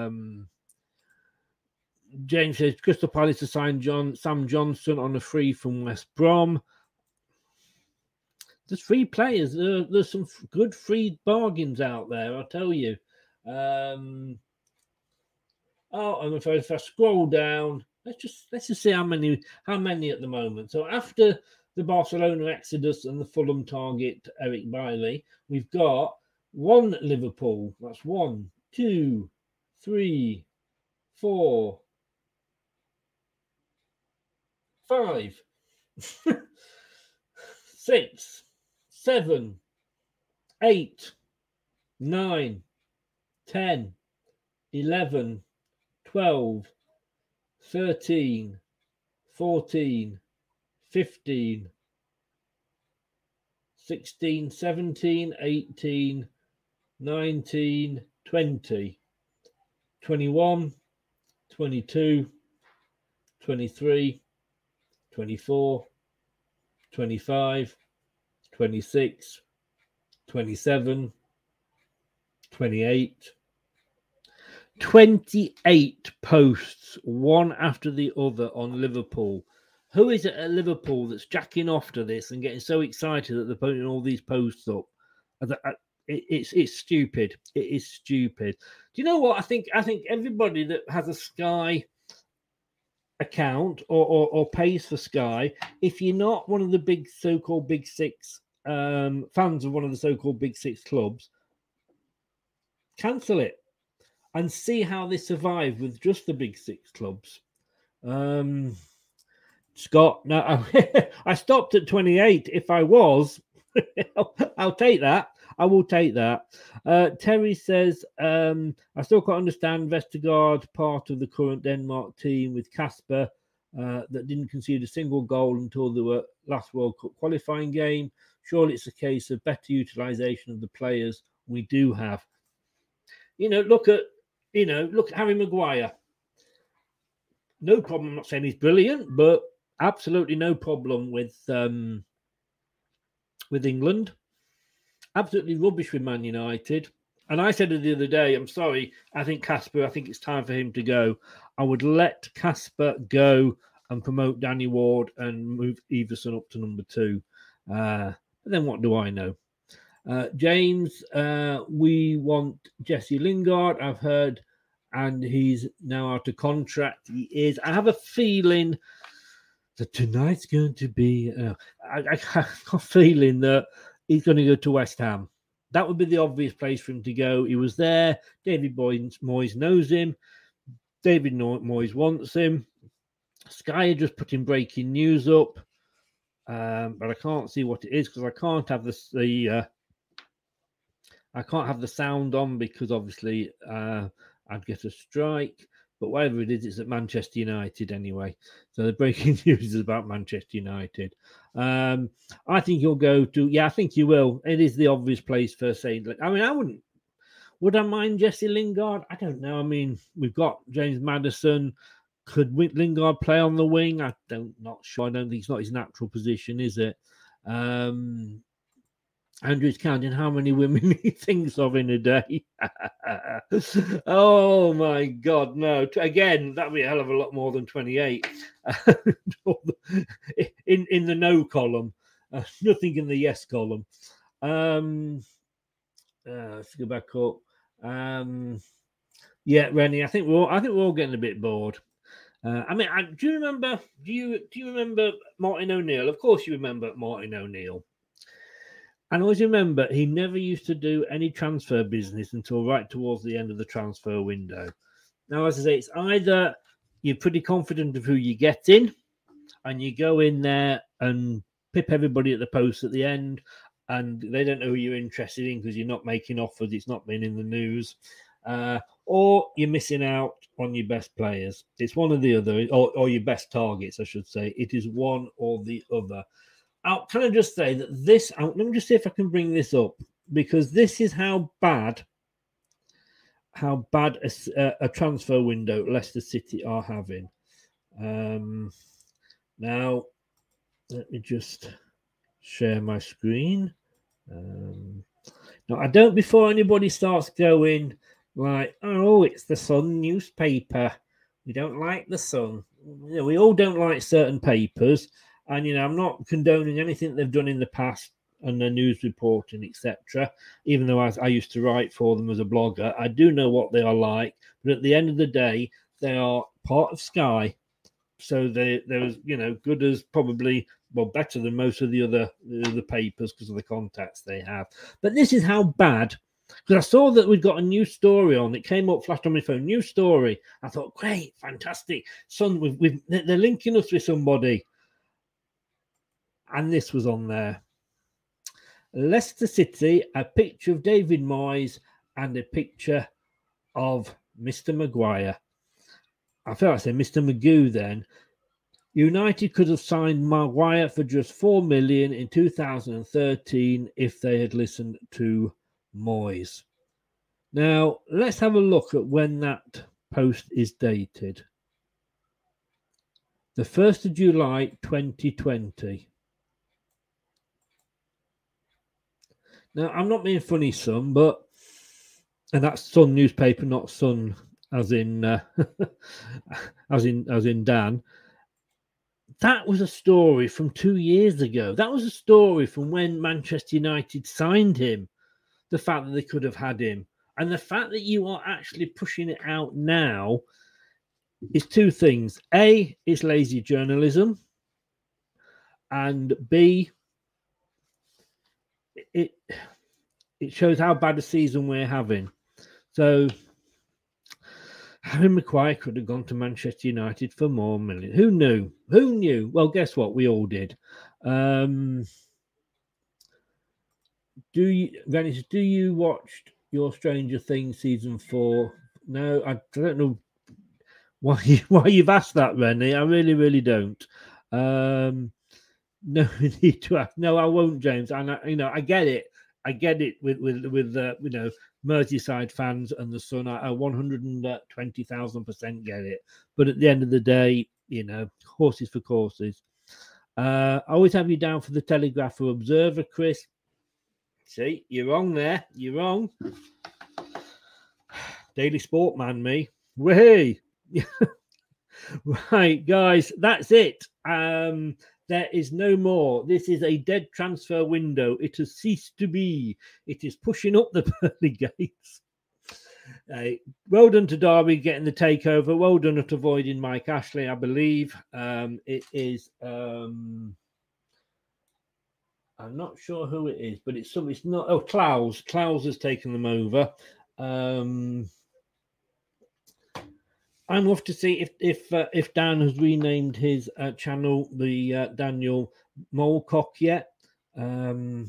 James says Crystal Palace to sign Sam Johnson on a free from West Brom. There's free players. There's some good free bargains out there, I'll tell you. And if I scroll down, let's just see how many at the moment. So after the Barcelona exodus and the Fulham target Eric Bailly, we've got one Liverpool. That's 1, 2, 3, 4, 5, 6, 7, 8, 9, 10, 11, 12, 13, 14, 15, 16, 17, 18, 19, 20, 21, 22, 23, 24, 25, 26, 27, 28, 28 posts, one after the other on Liverpool. Who is it at Liverpool that's jacking off to this and getting so excited that they're putting all these posts up? It's stupid. It is stupid. Do you know what? I think everybody that has a Sky account or pays for Sky, if you're not one of the big so-called Big Six fans of one of the so-called Big Six clubs, cancel it and see how they survive with just the Big Six clubs. Scott, no, I stopped at 28. If I was, I'll take that. I will take that. Terry says, I still can't understand Vestergaard, part of the current Denmark team with Kasper, that didn't concede a single goal until the last World Cup qualifying game. Surely it's a case of better utilisation of the players we do have. Look at Harry Maguire. No problem. I'm not saying he's brilliant, but absolutely no problem with England. Absolutely rubbish with Man United. And I said it the other day, I'm sorry, I think it's time for him to go. I would let Kasper go and promote Danny Ward and move Everson up to number 2. But then what do I know? James, we want Jesse Lingard, I've heard, and he's now out of contract. He is. I have a feeling that tonight's going to be... I have a feeling that he's going to go to West Ham. That would be the obvious place for him to go. He was there. David Moyes knows him. David Moyes wants him. Sky just putting breaking news up, but I can't see what it is because I can't have I can't have the sound on because obviously I'd get a strike. But whatever it is, it's at Manchester United anyway. So the breaking news is about Manchester United. I think he'll go to... Yeah, I think he will. It is the obvious place for saying... I mean, I wouldn't... Would I mind Jesse Lingard? I don't know. I mean, we've got James Maddison. Could Lingard play on the wing? Not sure. I don't think it's not his natural position, is it? Andrew's counting how many women he thinks of in a day. Oh, my God, no. Again, that would be a hell of a lot more than 28. in the no column. Nothing in the yes column. Let's go back up. Yeah, Rennie, I think we're all getting a bit bored. I mean, do you remember Martin O'Neill? Of course you remember Martin O'Neill. And I always remember he never used to do any transfer business until right towards the end of the transfer window. Now, as I say, it's either you're pretty confident of who you're getting and you go in there and pip everybody at the post at the end and they don't know who you're interested in because you're not making offers, it's not been in the news, or you're missing out on your best players. It's one or the other, or your best targets, I should say. It is one or the other. Can I just say that let me just see if I can bring this up, because this is how bad a transfer window Leicester City are having. Now, let me just share my screen. Now, I don't, before anybody starts going like, oh, it's the Sun newspaper. We don't like the Sun. You know, we all don't like certain papers. And, you know, I'm not condoning anything they've done in the past and the news reporting, etc. Even though I used to write for them as a blogger, I do know what they are like. But at the end of the day, they are part of Sky. So they're as, you know, good as probably, well, better than most of the other papers because of the contacts they have. But this is how bad. Because I saw that we'd got a new story on. It came up, flashed on my phone. New story. I thought, great, fantastic. Son, they're linking us with somebody. And this was on there. Leicester City, a picture of David Moyes and a picture of Mr. Maguire. I felt I said Mr. Magoo then. United could have signed Maguire for just $4 million in 2013 if they had listened to Moyes. Now, let's have a look at when that post is dated. The 1st of July, 2020. Now, I'm not being funny, son, and that's Sun newspaper, not Sun as in as in Dan. That was a story from 2 years ago. That was a story from when Manchester United signed him. The fact that they could have had him, and the fact that you are actually pushing it out now is two things: A, it's lazy journalism, and B, it shows how bad a season we're having. So Harry Maguire could have gone to Manchester United for more million. Who knew? Who knew? Well, guess what? We all did. Do you watch your Stranger Things season 4? No, I don't know why you've asked that, Rennie. I really, really don't. No need to ask. No, I won't, James. And I get it. I get it with Merseyside fans and the Sun. I 120,000% get it. But at the end of the day, horses for courses. I always have you down for the Telegraph or Observer, Chris. See, you're wrong there. You're wrong. Daily Sport man, me. Way. Right, guys, that's it. There is no more. This is a dead transfer window. It has ceased to be. It is pushing up the pearly gates. Well done to Derby getting the takeover. Well done at avoiding Mike Ashley, I believe. It is. I'm not sure who it is, but it's not. Oh, Klaus. Klaus has taken them over. I'm off to see if Dan has renamed his channel the Daniel Molecock yet. Andrew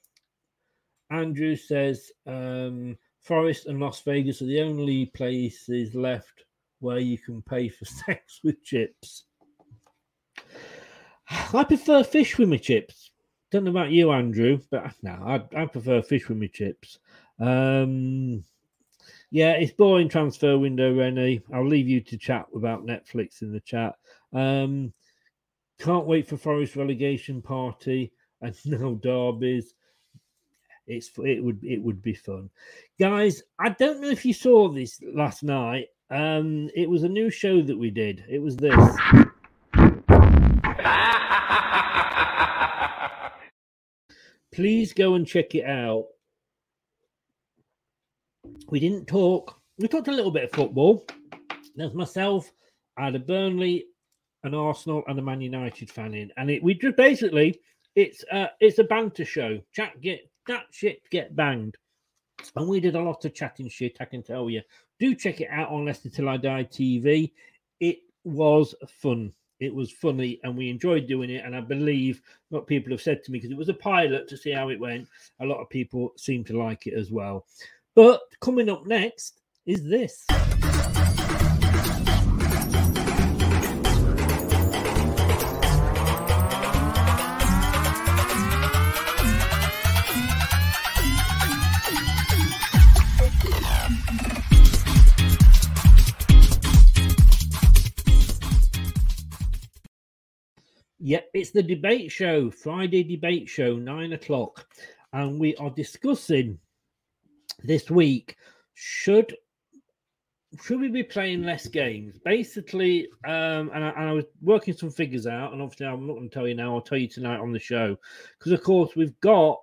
says Forest and Las Vegas are the only places left where you can pay for sex with chips. I prefer fish with my chips. Don't know about you, Andrew, but no, I prefer fish with my chips. Yeah, it's boring transfer window, Rennie. I'll leave you to chat about Netflix in the chat. Can't wait for Forest relegation party and no derbies. It would be fun, guys. I don't know if you saw this last night. It was a new show that we did. It was this. Please go and check it out. We didn't talk. We talked a little bit of football. There's myself, I had a Burnley, an Arsenal, and a Man United fan in, and we just basically it's a banter show. Chat shit get banged, and we did a lot of chatting shit. I can tell you. Do check it out on Leicester Till I Die TV. It was fun. It was funny, and we enjoyed doing it. And I believe what people have said to me, because it was a pilot to see how it went, a lot of people seem to like it as well. But coming up next is this. Yep, it's the debate show, Friday debate show, 9 o'clock. And we are discussing this week, should we be playing less games? Basically, and I was working some figures out, and obviously I'm not going to tell you now, I'll tell you tonight on the show. Because, of course, we've got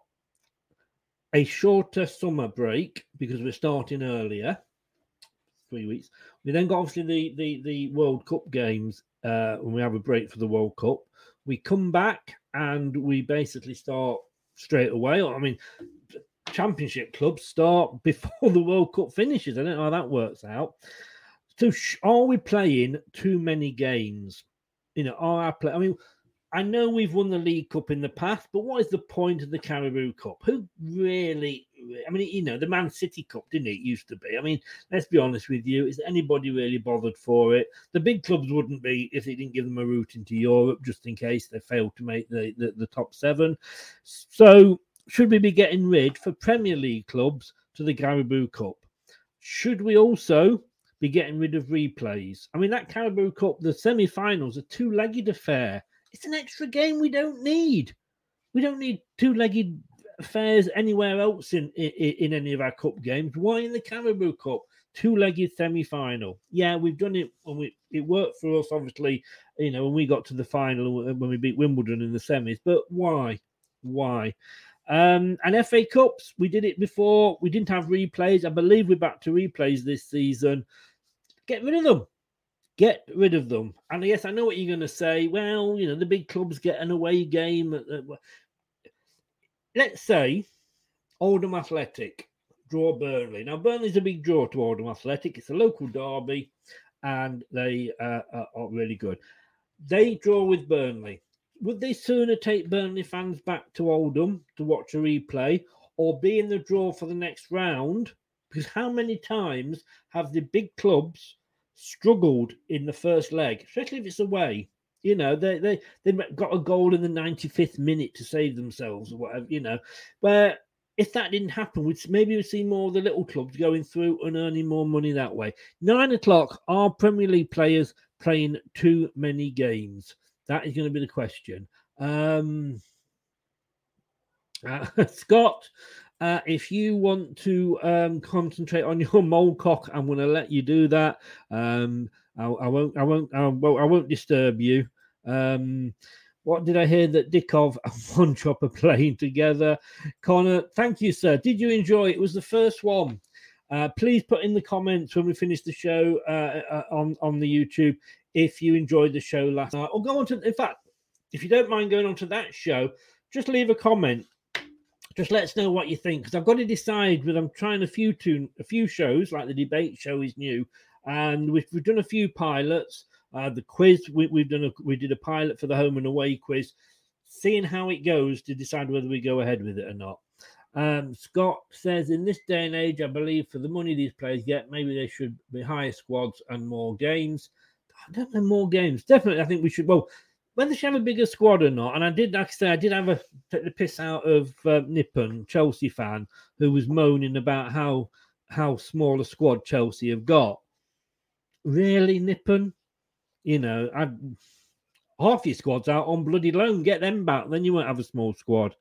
a shorter summer break because we're starting earlier, 3 weeks. We then got, obviously, the World Cup games when we have a break for the World Cup. We come back and we basically start straight away. I mean, Championship clubs start before the World Cup finishes. I don't know how that works out. So, are we playing too many games? You know, I mean, I know we've won the League Cup in the past, but what is the point of the Carabao Cup? Who really? I mean, you know, the Man City Cup, didn't it? Used to be. I mean, let's be honest with you. Is anybody really bothered for it? The big clubs wouldn't be if they didn't give them a route into Europe, just in case they failed to make the top 7. So, should we be getting rid for Premier League clubs to the Carabao Cup? Should we also be getting rid of replays? I mean, that Carabao Cup, the semi-finals, a two-legged affair. It's an extra game we don't need. We don't need two-legged affairs anywhere else in any of our cup games. Why in the Carabao Cup? Two-legged semi-final. Yeah, we've done it, and it worked for us, obviously, you know, when we got to the final, when we beat Wimbledon in the semis. But why? Why? And FA Cups, we did it before. We didn't have replays. I believe we're back to replays this season. Get rid of them. Get rid of them. And yes, I know what you're going to say. Well, you know, the big clubs get an away game. Let's say Oldham Athletic draw Burnley. Now, Burnley's a big draw to Oldham Athletic. It's a local derby, and they are really good. They draw with Burnley. Would they sooner take Burnley fans back to Oldham to watch a replay or be in the draw for the next round? Because how many times have the big clubs struggled in the first leg, especially if it's away? You know, they got a goal in the 95th minute to save themselves or whatever, you know. Where if that didn't happen, we'd see more of the little clubs going through and earning more money that way. 9 o'clock, are Premier League players playing too many games? That is going to be the question. Scott, if you want to concentrate on your mole cock, I'm going to let you do that. I won't disturb you. What did I hear that Dickov and Von Chop are playing together? Connor, thank you, sir. Did you enjoy it? It was the first one. Please put in the comments when we finish the show on the YouTube if you enjoyed the show last night. Or go on to, in fact, if you don't mind going on to that show, just leave a comment. Just let us know what you think, because I've got to decide. But I'm trying a few shows, like the debate show is new, and we've done a few pilots. The quiz we did a pilot for the home and away quiz, seeing how it goes to decide whether we go ahead with it or not. Scott says, in this day and age, I believe for the money these players get, maybe they should be higher squads and more games. I don't know, more games. Definitely, I think we should. Well, whether they should have a bigger squad or not, and I did, like I say, I did have take the piss out of Nippon, Chelsea fan, who was moaning about how small a squad Chelsea have got. Really, Nippon? You know, half your squad's out on bloody loan. Get them back, then you won't have a small squad.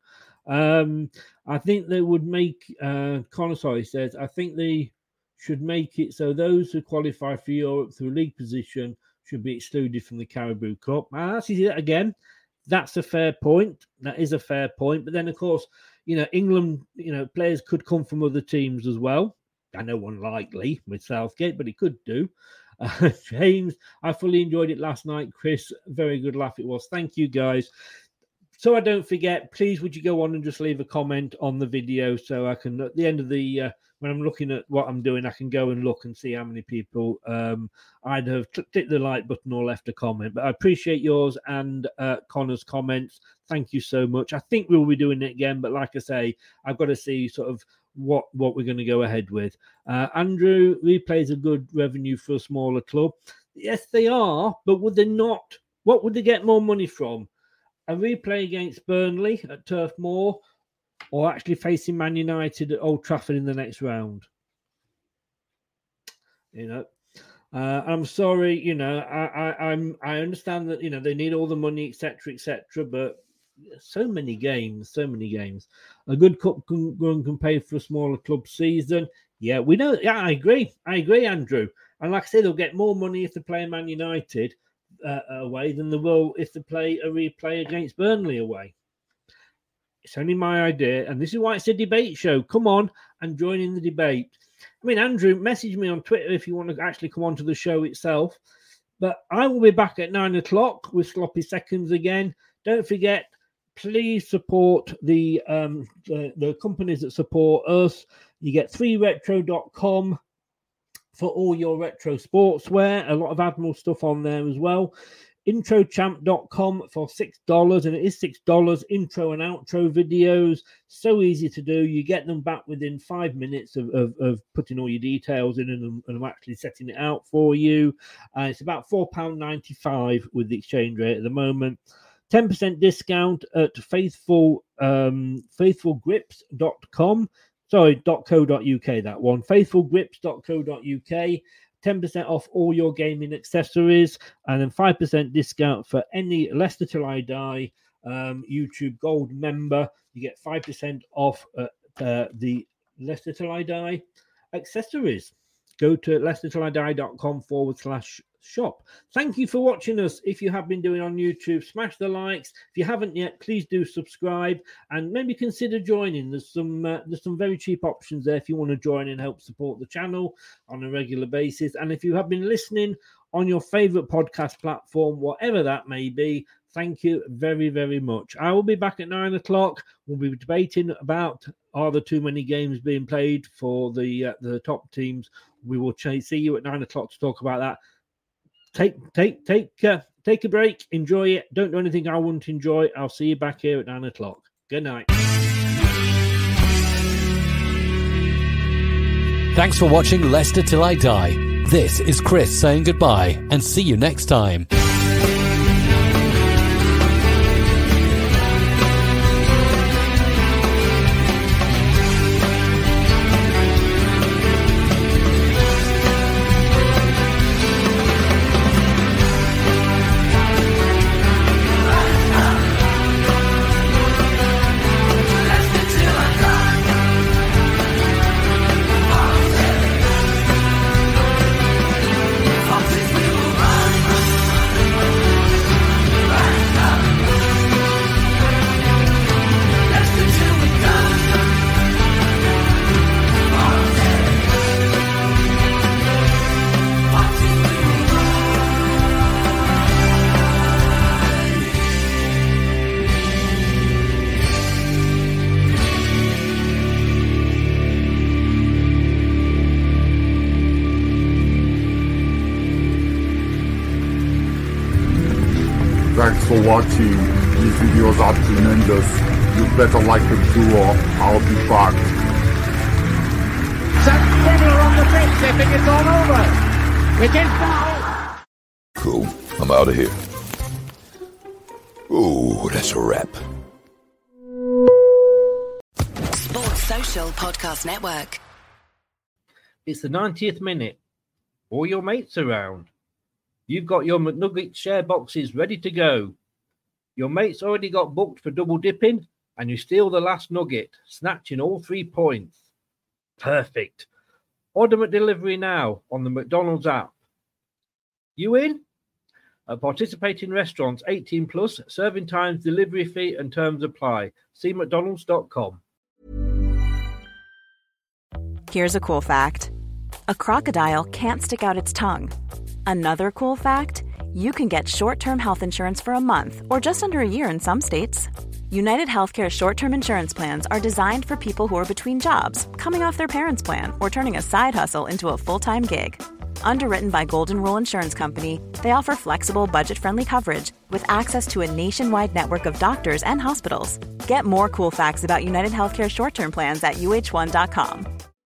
I think they would make, Conosoi says, I think they should make it so those who qualify for Europe through league position should be excluded from the Carabao Cup. That's again, that's a fair point. That is a fair point. But then, of course, you know, England, you know, players could come from other teams as well. I know unlikely with Southgate, but it could do. James, I fully enjoyed it last night. Chris, very good laugh it was. Thank you, guys. So I don't forget, please would you go on and just leave a comment on the video so I can, at the end of the, when I'm looking at what I'm doing, I can go and look and see how many people either have clicked the like button or left a comment. But I appreciate yours and Connor's comments. Thank you so much. I think we'll be doing it again, but like I say, I've got to see sort of what we're going to go ahead with. Andrew, replays are good revenue for a smaller club. Yes, they are, but would they not? What would they get more money from? A replay against Burnley at Turf Moor, or actually facing Man United at Old Trafford in the next round? You know, I'm sorry. You know, I understand that, you know, they need all the money, etc., but so many games. A good cup can pay for a smaller club season. Yeah, we know. Yeah, I agree, Andrew. And like I said, they'll get more money if they play Man United away than they will if they play a replay against Burnley away. It's only my idea, and this is why it's a debate show. Come on and join in the debate. I mean, Andrew, message me on Twitter if you want to actually come on to the show itself. But I will be back at 9 o'clock with Sloppy Seconds again. Don't forget, please support the companies that support us. You get 3retro.com for all your retro sportswear. A lot of Admiral stuff on there as well. Introchamp.com for $6, and it is $6. Intro and outro videos. So easy to do. You get them back within 5 minutes of putting all your details in and I'm actually setting it out for you. It's about £4.95 with the exchange rate at the moment. 10% discount at faithfulgrips.com. Sorry, .co.uk, that one. faithfulgrips.co.uk. 10% off all your gaming accessories, and then 5% discount for any Leicester Till I Die YouTube Gold member. You get 5% off the Leicester Till I Die accessories. Go to leicestertillidie.com/shop. Thank you for watching us. If you have been doing on YouTube, smash the likes. If you haven't yet, please do subscribe and maybe consider joining. There's some very cheap options there if you want to join and help support the channel on a regular basis. And if you have been listening on your favorite podcast platform, whatever that may be, thank you very, very much. I will be back at 9 o'clock. We'll be debating about, are there too many games being played for the top teams? We will see you at 9 o'clock to talk about that. Take a break. Enjoy it. Don't do anything I wouldn't enjoy. I'll see you back here at 9 o'clock. Good night. Thanks for watching Leicester Till I Die. This is Chris saying goodbye and see you next time. This Thanks for watching. These videos are tremendous. You better like them too, or I'll be back. Sam Fiddler on the pitch. They think it's all over. It is now. Cool. I'm out of here. Ooh, that's a wrap. Sports Social Podcast Network. It's the 90th minute. All your mates around. You've got your McNugget share boxes ready to go. Your mates already got booked for double dipping, and you steal the last nugget, snatching all 3 points. Perfect. Order McDelivery now on the McDonald's app. You in? At participating restaurants, 18 plus, serving times, delivery fee and terms apply. See mcdonalds.com. Here's a cool fact. A crocodile can't stick out its tongue. Another cool fact, you can get short-term health insurance for a month or just under a year in some states. United Healthcare short-term insurance plans are designed for people who are between jobs, coming off their parents' plan, or turning a side hustle into a full-time gig. Underwritten by Golden Rule Insurance Company, they offer flexible, budget-friendly coverage with access to a nationwide network of doctors and hospitals. Get more cool facts about United Healthcare short-term plans at uh1.com.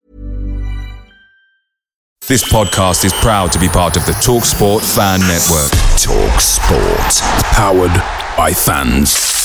This podcast is proud to be part of the TalkSport Fan Network. TalkSport. Powered by fans.